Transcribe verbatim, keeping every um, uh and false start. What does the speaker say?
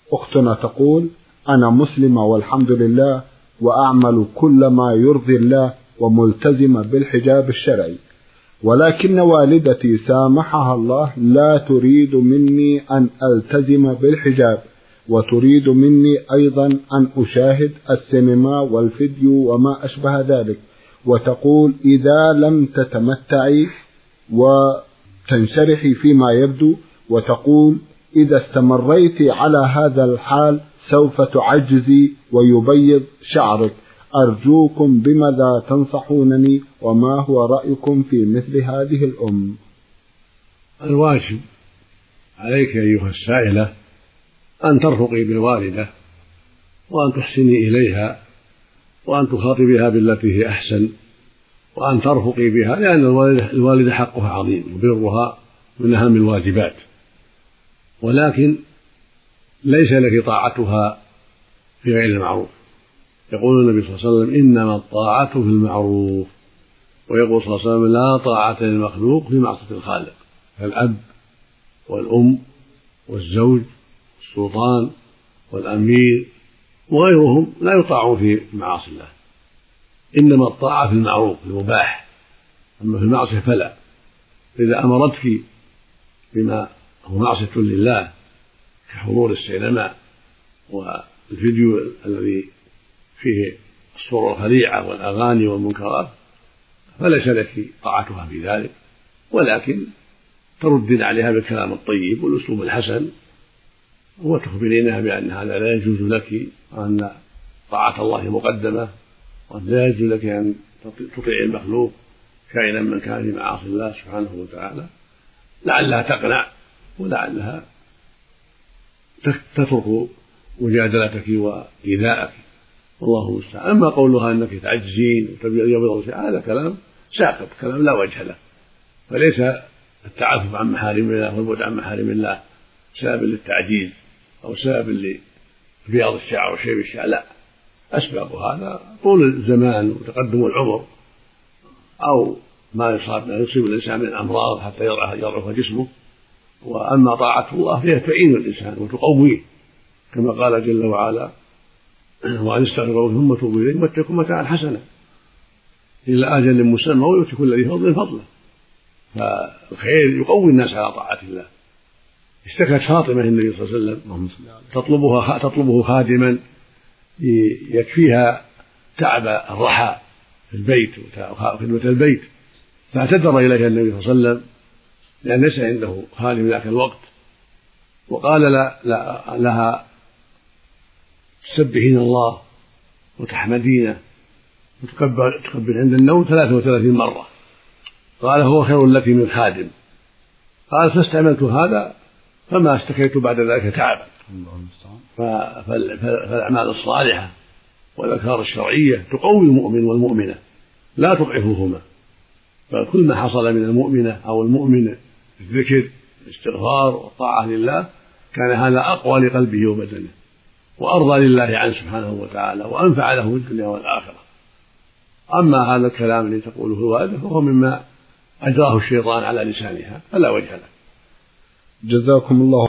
أختنا تقول: أنا مسلمة والحمد لله، وأعمل كل ما يرضي الله وملتزمة بالحجاب الشرعي، ولكن والدتي سامحها الله لا تريد مني أن ألتزم بالحجاب، وتريد مني أيضا أن أشاهد السينما والفيديو وما أشبه ذلك، وتقول: إذا لم تتمتعي وتنشرحي فيما يبدو، وتقول: إذا استمريت على هذا الحال سوف تعجزي ويبيض شعرك، أرجوكم بماذا تنصحونني، وما هو رأيكم في مثل هذه الأم؟ الواجب عليك أيها السائلة أن ترفقي بالوالدة وأن تحسني إليها وأن تخاطبيها بالتي هي أحسن، وأن ترفقي بها، لأن الوالدة حقها عظيم وبرها من أهم الواجبات، ولكن ليس لك طاعتها في غير المعروف. يقول النبي صلى الله عليه وسلم: إنما الطاعة في المعروف. ويقول صلى الله عليه وسلم: لا طاعة للمخلوق في معصية الخالق. فالأب والأم والزوج والسلطان والأمير وغيرهم لا يطاعون في معاصي الله، إنما الطاعة في المعروف المباح، أما في المعصية فلا. إذا أمرتك بما هو معصية لله كحضور السينما والفيديو الذي فيه الصور الخليعة والأغاني والمنكرات فليس لك طاعتها في ذلك، ولكن تردين عليها بالكلام الطيب والأسلوب الحسن، وتخبرينها بأن هذا لا يجوز لك، وأن طاعة الله مقدمة، وأن لا يجوز لك أن تطيع المخلوق كائنا من كان في معاصي الله سبحانه وتعالى، لعلها تقنع ولعلها تترك مجادلتك وإيذاءك، والله المستعان. أما قولها أنك تعجزين وتبيض هذا كلام ساقط، كلام لا وجه له، فليس التعفف عن محارم الله والبعد عن محارم الله سبب للتعجيز أو سبب لبياض الشعر وشيب الشعر، لا، أسباب هذا طول الزمان وتقدم العمر، أو ما يصاب ما يصيب الإنسان من أمراض حتى يضعف جسمه. وأما طاعة الله فهي تعين الإنسان وتقويه، كما قال جل وعلا: وأن استغفروا ثم توبوا إليه واتقوا متاعا حسنا إلى أجل مسمى ويؤتي كل ذي فضل فضله. فالخير يقوي الناس على طاعة الله. اشتكت فاطمة النبي صلى الله عليه وسلم تطلبها تطلبه خادما يكفيها تعب الرحى في البيت وخدمة البيت، فاعتذر إليها النبي صلى الله عليه وسلم لأن ليس عنده خادم ذاك الوقت، وقال لا لا لها: تسبحين الله وتحمدينه وتكبر تكبر عند النوم ثلاثة وثلاثين مرة. قال: هو خير لك من خادم. قال: فاستعملت هذا فما اشتكيت بعد ذلك تعبا. فالأعمال الصالحة والأذكار الشرعية تقوي المؤمن والمؤمنة لا تضعفهما، بل كل ما حصل من المؤمنة أو المؤمن الذكر الاستغفار والطاعة لله كان هذا أقوى لقلبه وبدنه وأرضى لله عنه سبحانه وتعالى وأنفع له في الدنيا والآخرة. أما هذا الكلام الذي تقوله الوالدة فهو مما أجراه الشيطان على لسانها، فلا وجه له. جزاكم الله